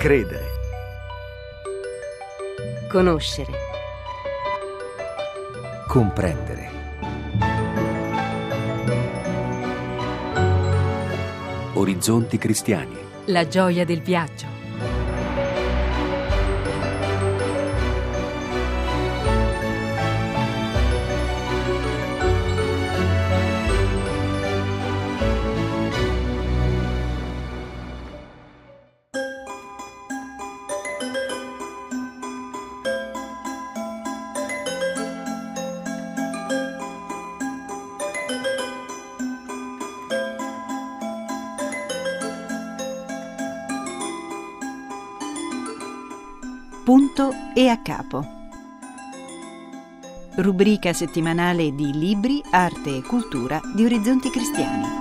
Credere. Conoscere. Comprendere. Orizzonti cristiani. La gioia del viaggio. Punto e a capo. Rubrica settimanale di libri, arte e cultura di Orizzonti Cristiani.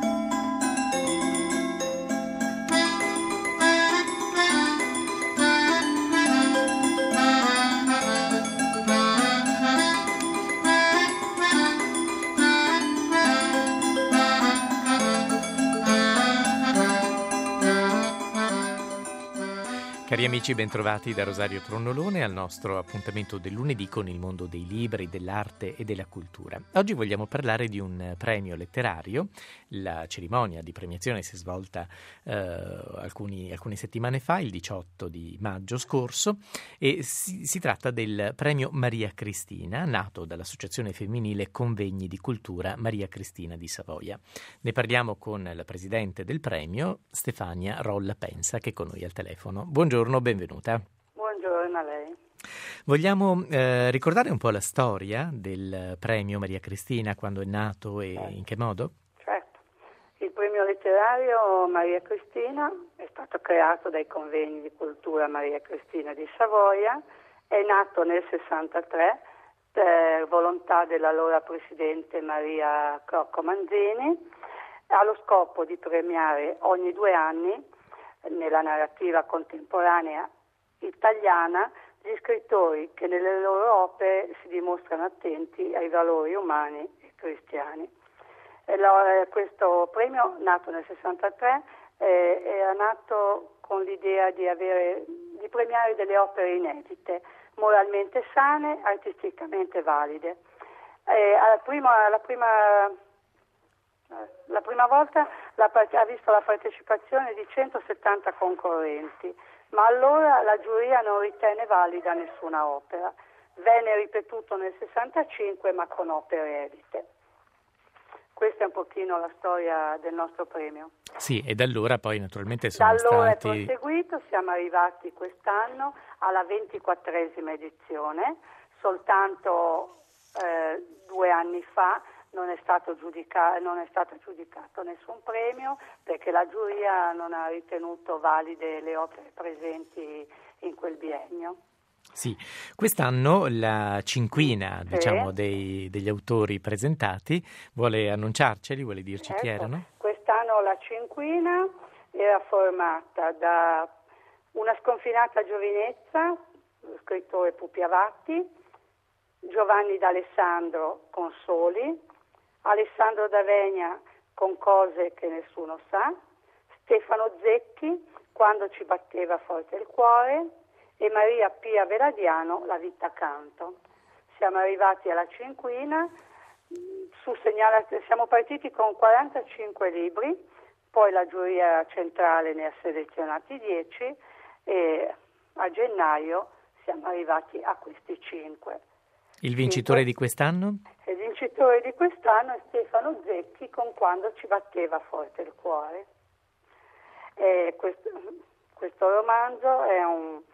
Cari amici, bentrovati da Rosario Tronnolone al nostro appuntamento del lunedì con il mondo dei libri, dell'arte e della cultura. Oggi vogliamo parlare di un premio letterario. La cerimonia di premiazione si è svolta alcune settimane fa, il 18 di maggio scorso, e si tratta del premio Maria Cristina, nato dall'Associazione Femminile Convegni di Cultura Maria Cristina di Savoia. Ne parliamo con la presidente del premio, Stefania Rolla Pensa, che è con noi al telefono. Buongiorno, benvenuta. Buongiorno a lei. Vogliamo ricordare un po' la storia del premio Maria Cristina, quando è nato e in che modo? Certo. Il premio letterario Maria Cristina è stato creato dai convegni di cultura Maria Cristina di Savoia, è nato nel 63 per volontà dell'allora presidente Maria Crocco Manzini, ha lo scopo di premiare ogni 2 anni nella narrativa contemporanea italiana gli scrittori che nelle loro opere si dimostrano attenti ai valori umani e cristiani. Questo premio, nato nel 63, era nato con l'idea di premiare delle opere inedite, moralmente sane, artisticamente valide. La prima volta ha visto la partecipazione di 170 concorrenti, ma allora la giuria non ritenne valida nessuna opera. Venne ripetuto nel 65, ma con opere edite. Questa è un pochino la storia del nostro premio. Sì, e da allora poi naturalmente sono stati... è proseguito, siamo arrivati quest'anno alla 24esima edizione, soltanto 2 anni fa non è stato giudicato nessun premio perché la giuria non ha ritenuto valide le opere presenti in quel biennio. Sì, quest'anno la cinquina, degli autori presentati, vuole annunciarceli, vuole dirci chi erano? Quest'anno la cinquina era formata da una sconfinata giovinezza, lo scrittore Pupi Avati, Giovanni D'Alessandro con Soli, Alessandro D'Avegna con Cose che nessuno sa, Stefano Zecchi, Quando ci batteva forte il cuore, e Maria Pia Veladiano, La vita accanto. Siamo arrivati alla cinquina, siamo partiti con 45 libri, poi la giuria centrale ne ha selezionati 10 e a gennaio siamo arrivati a questi 5. Il vincitore di quest'anno? Il vincitore di quest'anno è Stefano Zecchi con Quando ci batteva forte il cuore. Questo romanzo è un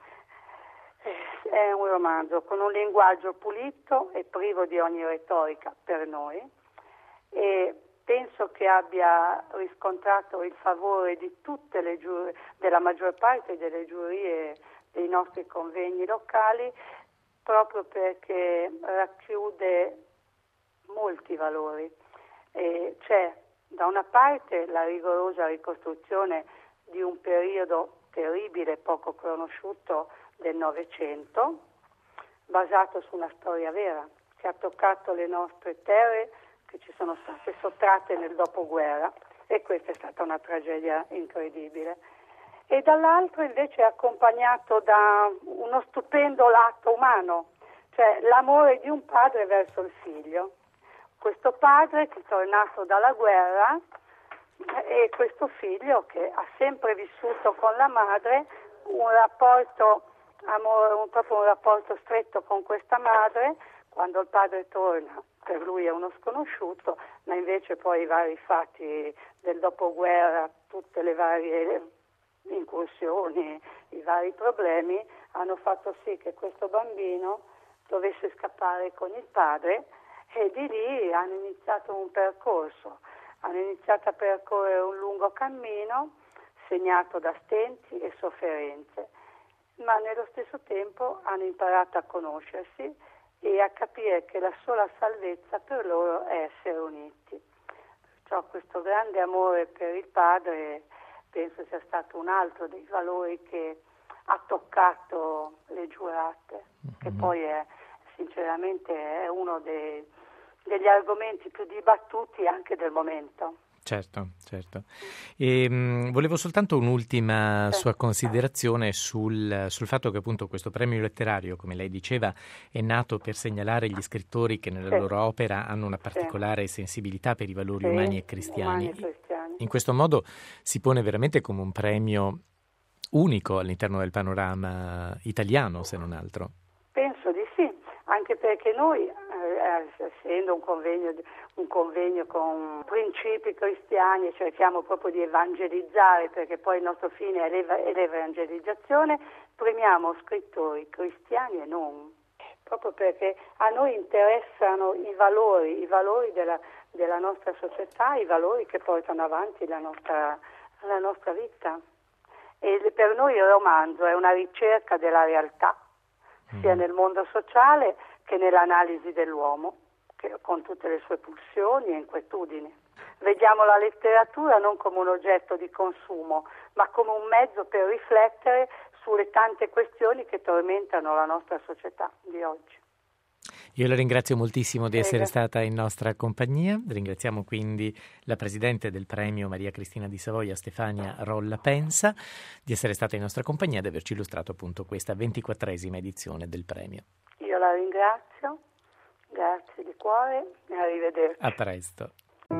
romanzo con un linguaggio pulito e privo di ogni retorica per noi, e penso che abbia riscontrato il favore di tutte le della maggior parte delle giurie dei nostri convegni locali, proprio perché racchiude molti valori. C'è da una parte la rigorosa ricostruzione di un periodo terribile, poco conosciuto, del Novecento, basato su una storia vera che ha toccato le nostre terre, che ci sono state sottratte nel dopoguerra, e questa è stata una tragedia incredibile. e dall'altro invece è accompagnato da uno stupendo lato umano, cioè l'amore di un padre verso il figlio. Questo padre che è tornato dalla guerra e questo figlio che ha sempre vissuto con la madre un rapporto proprio un rapporto stretto con questa madre. Quando il padre torna, per lui è uno sconosciuto, ma invece poi i vari fatti del dopoguerra, tutte le varie incursioni, i vari problemi hanno fatto sì che questo bambino dovesse scappare con il padre, e di lì hanno iniziato un percorso, hanno iniziato a percorrere un lungo cammino segnato da stenti e sofferenze, ma nello stesso tempo hanno imparato a conoscersi e a capire che la sola salvezza per loro è essere uniti. Perciò questo grande amore per il padre penso sia stato un altro dei valori che ha toccato le giurate, che poi è sinceramente è uno degli argomenti più dibattuti anche del momento. Certo. E, volevo soltanto un'ultima sua considerazione sul fatto che appunto questo premio letterario, come lei diceva, è nato per segnalare gli scrittori che nella loro opera hanno una particolare sensibilità per i valori umani e cristiani. In questo modo si pone veramente come un premio unico all'interno del panorama italiano, se non altro. Penso di sì, anche perché noi, essendo un convegno con principi cristiani, cerchiamo proprio di evangelizzare, perché poi il nostro fine è l'evangelizzazione, premiamo scrittori cristiani e non, proprio perché a noi interessano i valori della nostra società, i valori che portano avanti la nostra vita. E per noi il romanzo è una ricerca della realtà, sia nel mondo sociale che nell'analisi dell'uomo, con tutte le sue pulsioni e inquietudini. Vediamo la letteratura non come un oggetto di consumo, ma come un mezzo per riflettere sulle tante questioni che tormentano la nostra società di oggi. Io la ringrazio moltissimo di essere stata in nostra compagnia. Ringraziamo quindi la Presidente del Premio Maria Cristina di Savoia, Stefania Rolla Pensa, di essere stata in nostra compagnia e di averci illustrato appunto questa 24esima edizione del premio. Io la ringrazio, grazie di cuore e arrivederci. A presto.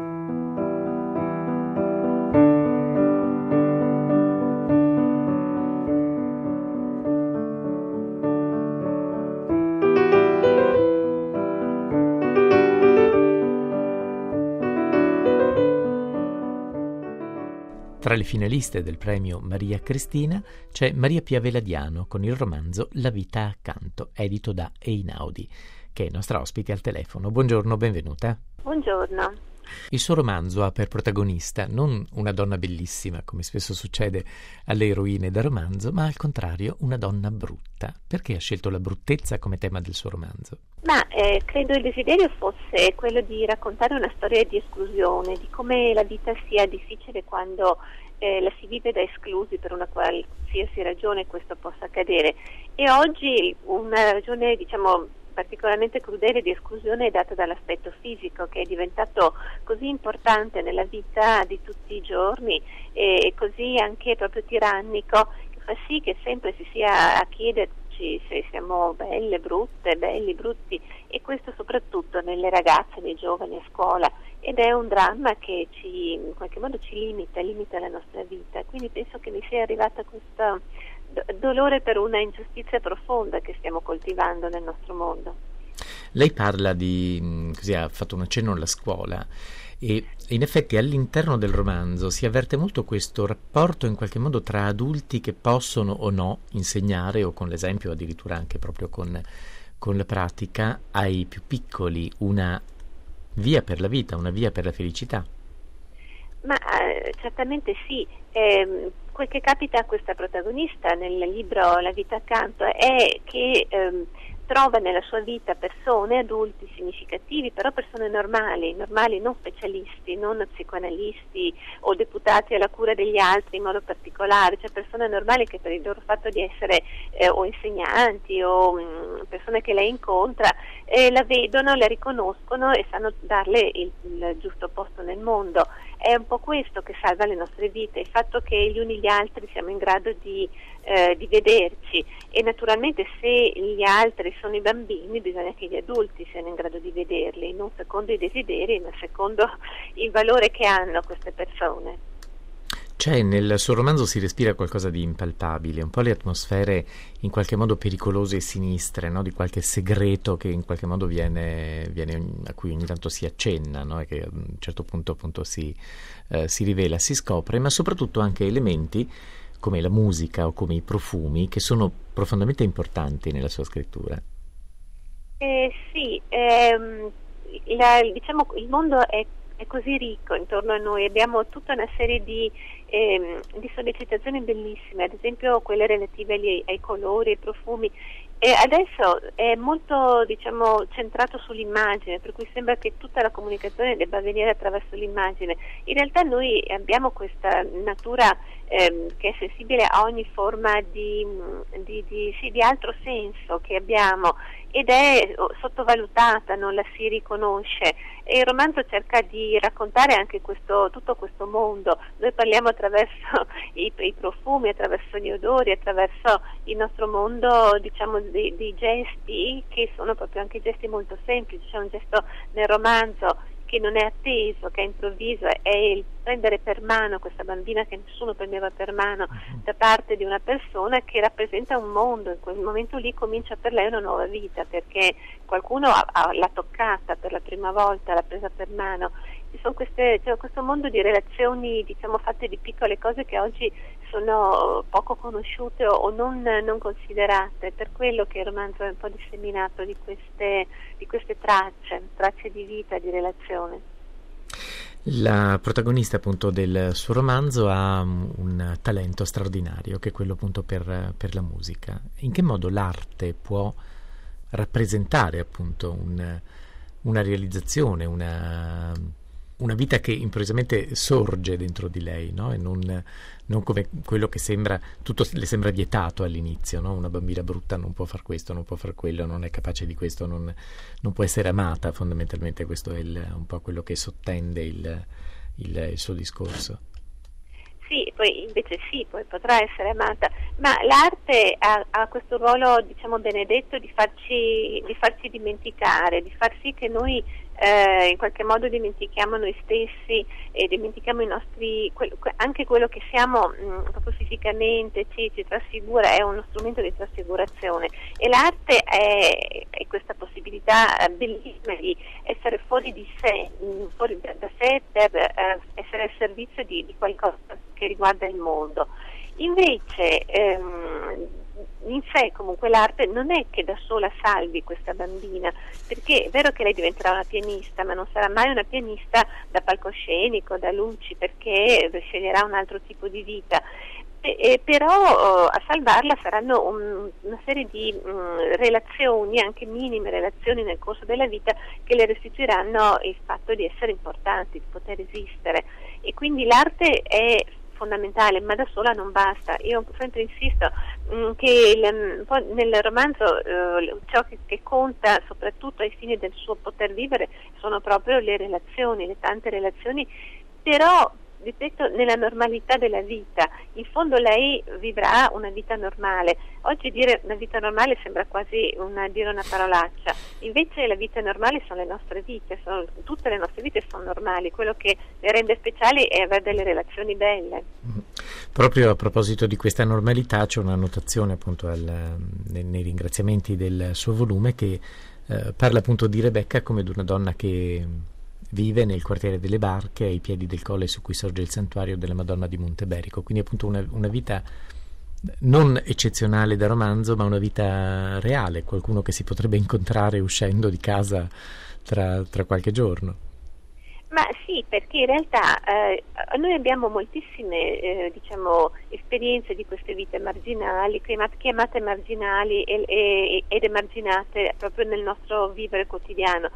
Tra le finaliste del premio Maria Cristina c'è Maria Pia Veladiano con il romanzo La vita accanto, edito da Einaudi, che è nostra ospite al telefono. Buongiorno, benvenuta. Buongiorno. Il suo romanzo ha per protagonista non una donna bellissima, come spesso succede alle eroine da romanzo, ma al contrario una donna brutta. Perché ha scelto la bruttezza come tema del suo romanzo? Credo il desiderio fosse quello di raccontare una storia di esclusione, di come la vita sia difficile quando la si vive da esclusi per una qualsiasi ragione questo possa accadere. E oggi una ragione, particolarmente crudele di esclusione è data dall'aspetto fisico, che è diventato così importante nella vita di tutti i giorni e così anche proprio tirannico, che fa sì che sempre si sia a chiederci se siamo belle, brutte, belli, brutti, e questo soprattutto nelle ragazze, nei giovani a scuola, ed è un dramma che in qualche modo ci limita la nostra vita. Quindi penso che mi sia arrivata questo dolore per una ingiustizia profonda che stiamo coltivando nel nostro mondo. Lei parla ha fatto un accenno alla scuola e in effetti all'interno del romanzo si avverte molto questo rapporto in qualche modo tra adulti che possono o no insegnare, o con l'esempio addirittura anche proprio con la pratica, ai più piccoli una via per la vita, una via per la felicità. Certamente sì. Quel che capita a questa protagonista nel libro La vita accanto è che trova nella sua vita persone, adulti significativi, però persone normali, non specialisti, non psicoanalisti o deputati alla cura degli altri in modo particolare, cioè persone normali che per il loro fatto di essere o insegnanti o persone che lei incontra la vedono, la riconoscono e sanno darle il giusto posto nel mondo. è un po' questo che salva le nostre vite, il fatto che gli uni gli altri siamo in grado di vederci, e naturalmente se gli altri sono i bambini bisogna che gli adulti siano in grado di vederli, non secondo i desideri ma secondo il valore che hanno queste persone. Nel suo romanzo si respira qualcosa di impalpabile, un po' le atmosfere in qualche modo pericolose e sinistre, no? Di qualche segreto che in qualche modo viene a cui ogni tanto si accenna, no? E che a un certo punto appunto si rivela, si scopre, ma soprattutto anche elementi come la musica o come i profumi che sono profondamente importanti nella sua scrittura. Sì, diciamo il mondo è così ricco intorno a noi, abbiamo tutta una serie di sollecitazioni bellissime, ad esempio quelle relative ai colori, ai profumi. E adesso è molto, diciamo, centrato sull'immagine, per cui sembra che tutta la comunicazione debba avvenire attraverso l'immagine. In realtà noi abbiamo questa natura che è sensibile a ogni forma di altro senso che abbiamo, ed è sottovalutata, non la si riconosce, e il romanzo cerca di raccontare anche tutto questo mondo. Noi parliamo attraverso i profumi, attraverso gli odori, attraverso il nostro mondo, diciamo, dei gesti che sono proprio anche gesti molto semplici. C'è un gesto nel romanzo che non è atteso, che è improvviso, è il prendere per mano questa bambina che nessuno prendeva per mano da parte di una persona che rappresenta un mondo. In quel momento lì comincia per lei una nuova vita, perché qualcuno l'ha toccata per la prima volta, l'ha presa per mano. C'è questo mondo di relazioni, diciamo, fatte di piccole cose che oggi sono poco conosciute o non considerate, per quello che il romanzo è un po' disseminato di queste tracce di vita, di relazione. La protagonista appunto del suo romanzo ha un talento straordinario, che è quello appunto per la musica. In che modo l'arte può rappresentare appunto una realizzazione, una vita che improvvisamente sorge dentro di lei, no? E non come quello che tutto le sembra vietato all'inizio, no? Una bambina brutta non può far questo, non può far quello, non è capace di questo, non può essere amata. Fondamentalmente questo è un po' quello che sottende il suo discorso. Sì, poi invece poi potrà essere amata, ma l'arte ha questo ruolo, diciamo, benedetto di farci dimenticare, di far sì che noi in qualche modo dimentichiamo noi stessi e dimentichiamo i nostri, anche quello che siamo proprio fisicamente, ci trasfigura, è uno strumento di trasfigurazione, e l'arte è questa possibilità bellissima di essere fuori di sé, fuori da sé, per essere al servizio di qualcosa che riguarda il mondo. Invece in sé comunque l'arte non è che da sola salvi questa bambina, perché è vero che lei diventerà una pianista, ma non sarà mai una pianista da palcoscenico, da luci, perché sceglierà un altro tipo di vita. Però a salvarla saranno una serie di relazioni, anche minime relazioni nel corso della vita, che le restituiranno il fatto di essere importanti, di poter esistere, e quindi l'arte è fondamentale, ma da sola non basta. Io sempre insisto che nel romanzo ciò che conta soprattutto ai fini del suo poter vivere sono proprio le relazioni, le tante relazioni, però ripeto, nella normalità della vita. In fondo lei vivrà una vita normale. Oggi dire una vita normale sembra quasi dire una parolaccia, invece la vita normale sono le nostre vite, tutte le nostre vite sono normali, quello che le rende speciali è avere delle relazioni belle. Proprio a proposito di questa normalità c'è una notazione appunto nei ringraziamenti del suo volume che parla appunto di Rebecca come di una donna che vive nel quartiere delle Barche, ai piedi del colle su cui sorge il santuario della Madonna di Monteberico, quindi appunto una vita non eccezionale da romanzo, ma una vita reale, qualcuno che si potrebbe incontrare uscendo di casa tra qualche giorno. Ma sì, perché in realtà noi abbiamo moltissime esperienze di queste vite marginali, chiamate marginali ed emarginate proprio nel nostro vivere quotidiano,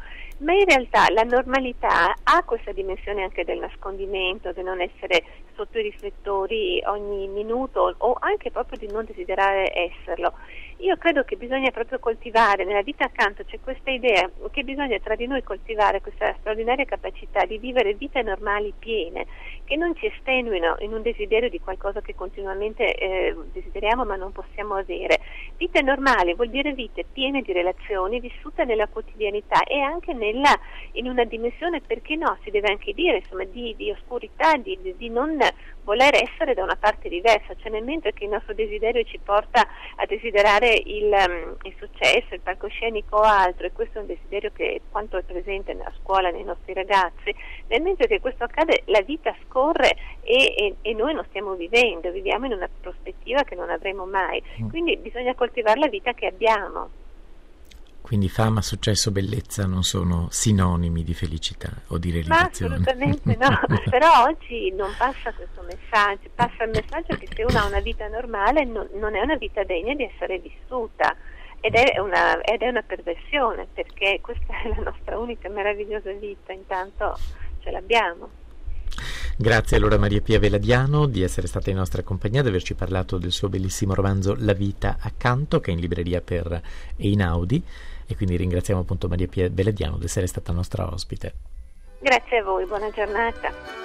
ma in realtà la normalità ha questa dimensione anche del nascondimento, del non essere sotto i riflettori ogni minuto o anche proprio di non desiderare esserlo. Io credo che bisogna proprio coltivare, nella vita accanto c'è questa idea che bisogna tra di noi coltivare questa straordinaria capacità di vivere vite normali piene, che non ci estenuino in un desiderio di qualcosa che continuamente desideriamo ma non possiamo avere. Vite normali vuol dire vite piene di relazioni, vissute nella quotidianità e anche in una dimensione, perché no, si deve anche dire, insomma, di oscurità, di non voler essere da una parte diversa, cioè nel mentre che il nostro desiderio ci porta a desiderare il successo, il palcoscenico o altro, e questo è un desiderio che quanto è presente nella scuola, nei nostri ragazzi, nel mentre che questo accade la vita scorre e noi non stiamo vivendo, viviamo in una prospettiva che non avremo mai, quindi bisogna coltivare la vita che abbiamo. Quindi fama, successo, bellezza non sono sinonimi di felicità o di realizzazione. Ma assolutamente no, però oggi non passa questo messaggio, passa il messaggio che se uno ha una vita normale non è una vita degna di essere vissuta ed è una perversione, perché questa è la nostra unica meravigliosa vita, intanto ce l'abbiamo. Grazie allora Maria Pia Veladiano di essere stata in nostra compagnia, di averci parlato del suo bellissimo romanzo La vita accanto, che è in libreria per Einaudi, e quindi ringraziamo appunto Maria Pia Veladiano di essere stata nostra ospite. Grazie a voi, buona giornata.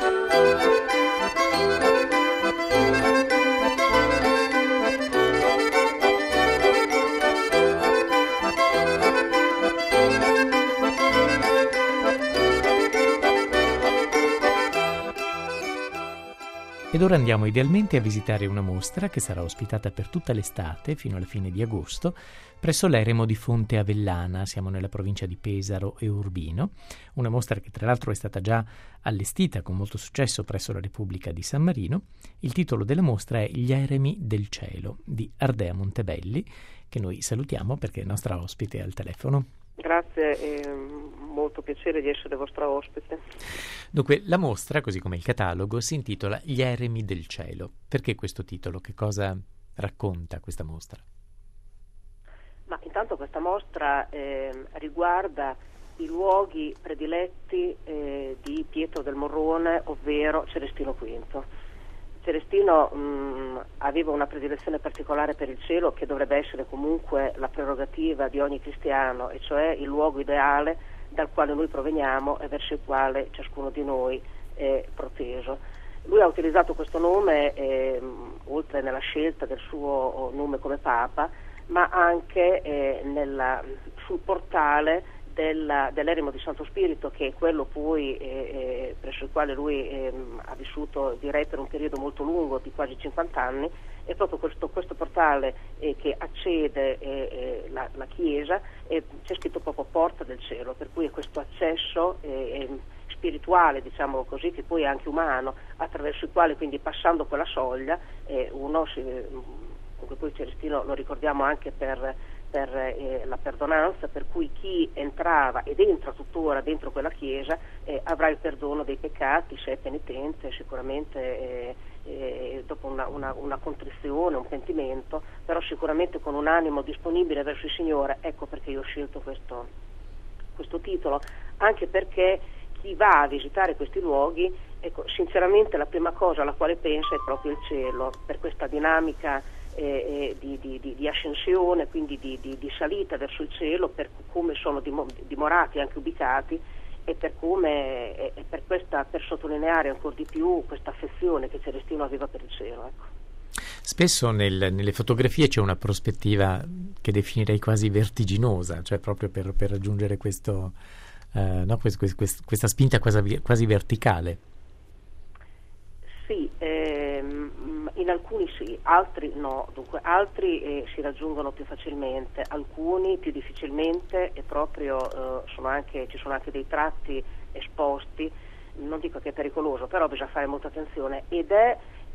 Ed ora andiamo idealmente a visitare una mostra che sarà ospitata per tutta l'estate, fino alla fine di agosto, presso l'Eremo di Fonte Avellana, siamo nella provincia di Pesaro e Urbino, una mostra che tra l'altro è stata già allestita con molto successo presso la Repubblica di San Marino. Il titolo della mostra è Gli eremi del cielo, di Ardea Montebelli, che noi salutiamo perché è nostra ospite al telefono. Grazie, è molto piacere di essere vostra ospite. Dunque, la mostra, così come il catalogo, si intitola Gli eremi del cielo. Perché questo titolo? Che cosa racconta questa mostra? Ma intanto questa mostra riguarda i luoghi prediletti di Pietro del Morrone, ovvero Celestino V. Celestino aveva una predilezione particolare per il cielo, che dovrebbe essere comunque la prerogativa di ogni cristiano, e cioè il luogo ideale dal quale noi proveniamo e verso il quale ciascuno di noi è proteso. Lui ha utilizzato questo nome oltre nella scelta del suo nome come Papa, ma anche sul portale dell'Eremo di Santo Spirito, che è quello poi presso il quale lui ha vissuto, direi, per un periodo molto lungo di quasi 50 anni. È proprio questo portale che accede la chiesa, e c'è scritto proprio Porta del Cielo, per cui è questo accesso spirituale, diciamo così, che poi è anche umano, attraverso il quale, quindi passando quella soglia, comunque poi Celestino lo ricordiamo anche per la perdonanza, per cui chi entrava ed entra tuttora dentro quella chiesa avrà il perdono dei peccati, se è penitente sicuramente, dopo una contrizione, un pentimento, però sicuramente con un animo disponibile verso il Signore. Ecco perché io ho scelto questo titolo, anche perché chi va a visitare questi luoghi, ecco, sinceramente la prima cosa alla quale pensa è proprio il cielo, per questa dinamica di ascensione, quindi di salita verso il cielo, per come sono dimorati, anche ubicati, e per sottolineare ancora di più questa affezione che Celestino aveva per il cielo. Ecco. Spesso nelle fotografie c'è una prospettiva che definirei quasi vertiginosa, cioè proprio per raggiungere questa spinta quasi verticale. Sì, in alcuni sì, altri no. Dunque, altri si raggiungono più facilmente, alcuni più difficilmente, e proprio ci sono anche dei tratti esposti. Non dico che è pericoloso, però bisogna fare molta attenzione, ed è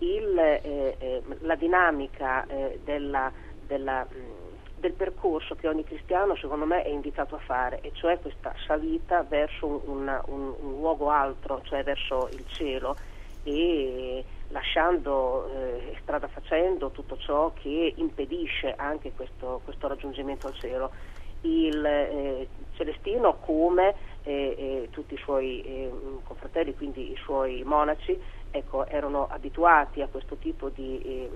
la dinamica del percorso che ogni cristiano, secondo me, è invitato a fare, e cioè questa salita verso un luogo altro, cioè verso il cielo, e lasciando strada facendo tutto ciò che impedisce anche questo raggiungimento al cielo. il Celestino, come tutti i suoi confratelli, quindi i suoi monaci, ecco, erano abituati a questo tipo di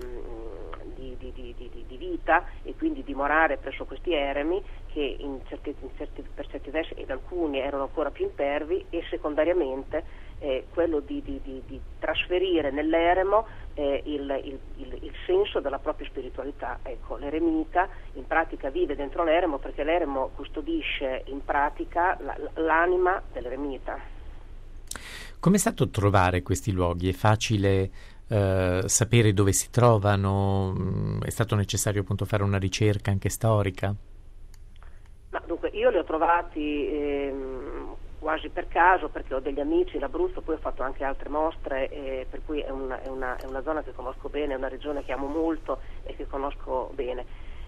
vita, e quindi dimorare presso questi eremi che per certi versi, ed alcuni erano ancora più impervi, e secondariamente quello di trasferire nell'eremo il senso della propria spiritualità. Ecco, l'eremita in pratica vive dentro l'eremo, perché l'eremo custodisce in pratica l'anima dell'eremita. Com'è stato trovare questi luoghi? È facile sapere dove si trovano? È stato necessario appunto fare una ricerca anche storica? Ma dunque, io li ho trovati quasi per caso, perché ho degli amici in Abruzzo, poi ho fatto anche altre mostre, per cui è una zona che conosco bene, è una regione che amo molto e che conosco bene.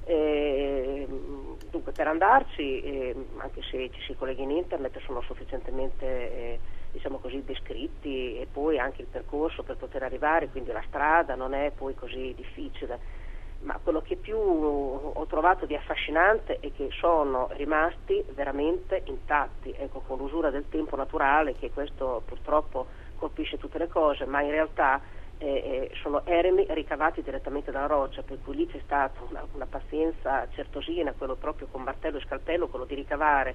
Dunque, per andarci, anche se ci si collega in internet, sono sufficientemente diciamo così descritti, e poi anche il percorso per poter arrivare, quindi la strada non è poi così difficile. Ma quello che più ho trovato di affascinante è che sono rimasti veramente intatti, ecco, con l'usura del tempo naturale, che questo purtroppo colpisce tutte le cose, ma in realtà sono eremi ricavati direttamente dalla roccia, per cui lì c'è stata una pazienza certosina, quello proprio con martello e scalpello, quello di ricavare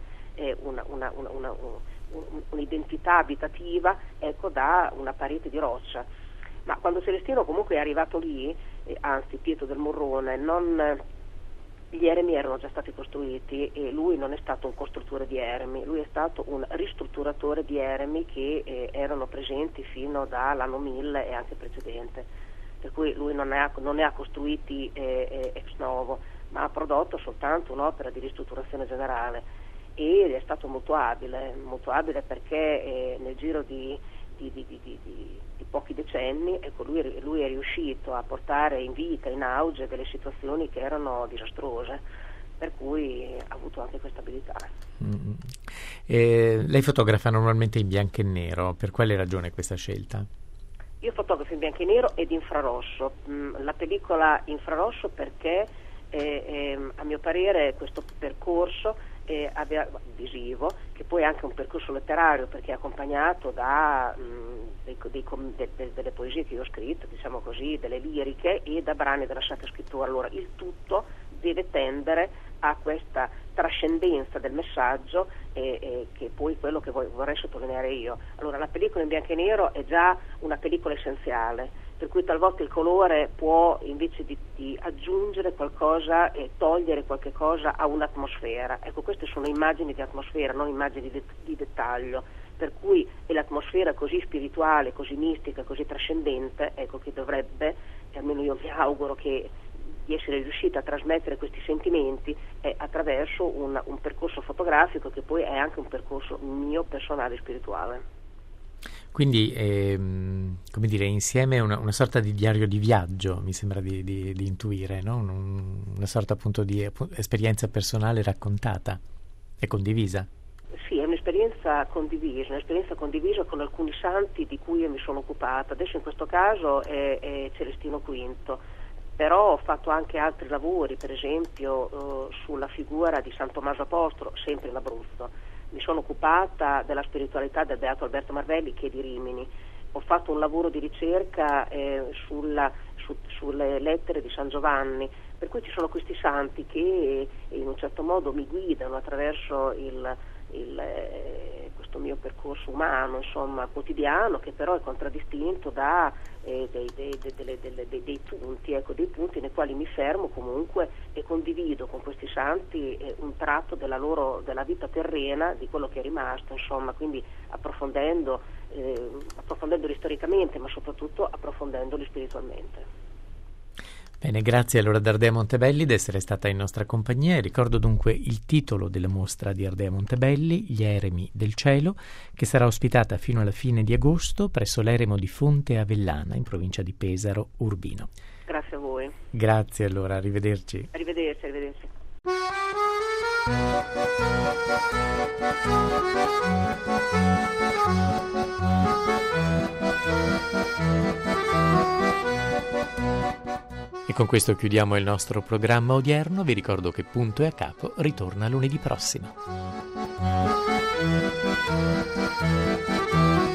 un'identità abitativa, ecco, da una parete di roccia. Ma quando Celestino comunque è arrivato lì, anzi Pietro del Morrone, gli eremi erano già stati costruiti, e lui non è stato un costruttore di eremi, lui è stato un ristrutturatore di eremi che erano presenti fino dall'anno 1000 e anche precedente, per cui lui non ne ha costruiti ex novo, ma ha prodotto soltanto un'opera di ristrutturazione generale, ed è stato molto abile perché nel giro di pochi decenni, ecco, lui è riuscito a portare in vita, in auge, delle situazioni che erano disastrose, per cui ha avuto anche questa abilità. Lei fotografa normalmente in bianco e nero, per quale ragione questa scelta? Io fotografo in bianco e nero ed infrarosso, la pellicola infrarosso perché a mio parere questo percorso visivo, che poi è anche un percorso letterario, perché è accompagnato da delle poesie che io ho scritto, diciamo così, delle liriche, e da brani della Sacra Scrittura. Allora il tutto deve tendere a questa trascendenza del messaggio, che poi è quello che vorrei sottolineare io. Allora, la pellicola in bianco e nero è già una pellicola essenziale, per cui talvolta il colore può, invece di aggiungere qualcosa e togliere qualche cosa, a un'atmosfera. Ecco, queste sono immagini di atmosfera, non immagini di dettaglio, per cui è l'atmosfera così spirituale, così mistica, così trascendente, ecco, che dovrebbe, e almeno io mi auguro di essere riuscita a trasmettere questi sentimenti attraverso un percorso fotografico, che poi è anche un percorso mio personale spirituale. Quindi, come dire, insieme una sorta di diario di viaggio, mi sembra di intuire, no? Una sorta appunto di esperienza personale raccontata e condivisa. Sì, è un'esperienza condivisa con alcuni santi di cui io mi sono occupata. Adesso in questo caso è Celestino V, però ho fatto anche altri lavori, per esempio sulla figura di San Tommaso Apostolo, sempre in Abruzzo. Mi sono occupata della spiritualità del Beato Alberto Marvelli, che è di Rimini. Ho fatto un lavoro di ricerca sulle lettere di San Giovanni, per cui ci sono questi santi che in un certo modo mi guidano attraverso questo mio percorso umano, insomma, quotidiano, che però è contraddistinto da dei punti, ecco, dei punti nei quali mi fermo comunque e condivido con questi santi un tratto della vita terrena, di quello che è rimasto, insomma, quindi approfondendoli storicamente, ma soprattutto approfondendoli spiritualmente. Bene, grazie allora ad Ardea Montebelli di essere stata in nostra compagnia. Ricordo dunque il titolo della mostra di Ardea Montebelli, Gli eremi del cielo, che sarà ospitata fino alla fine di agosto presso l'eremo di Fonte Avellana, in provincia di Pesaro, Urbino. Grazie a voi. Grazie allora, arrivederci. Arrivederci. E con questo chiudiamo il nostro programma odierno. Vi ricordo che Punto e a Capo ritorna lunedì prossimo.